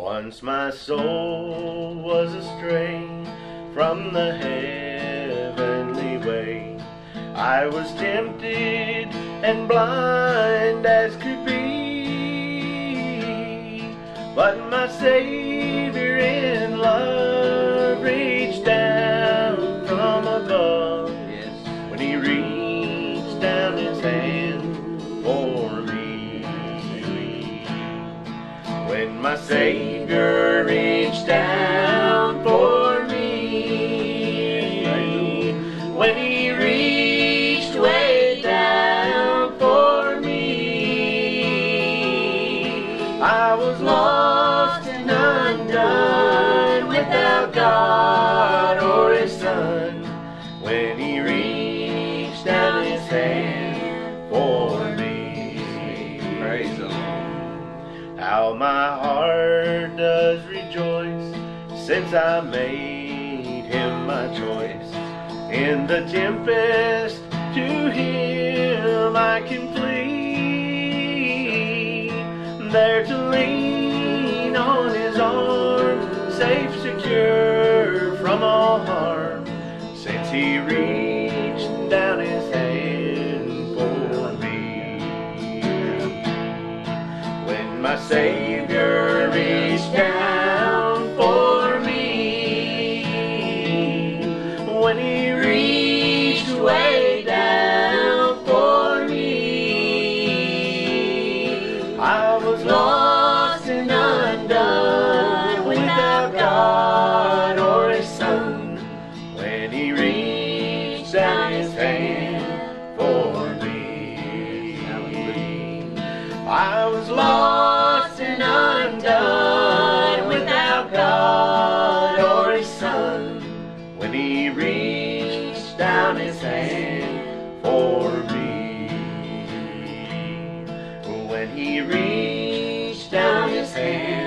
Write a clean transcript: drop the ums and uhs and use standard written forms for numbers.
Once my soul was astray from the heavenly way. I was tempted and blind as could be, but my Savior in love reached down from above. When He reached down His hand for me. When my Savior reached down for me, when He reached way down for me, I was lost and undone, without God or His Son. When He reached down His hand for me. Praise the Lord. How my heart does rejoice, since I made Him my choice. In the tempest to Him I can flee, there to lean on His arms, safe, secure from all harm, since He reached down His hand for me. When my Savior reached down for me, when He reached way down for me, I was lost and undone, without God or His Son. When He reached down His hand for me, I was lost and undone, without God or His Son. When He reached down His hand for me. When He reached down His hand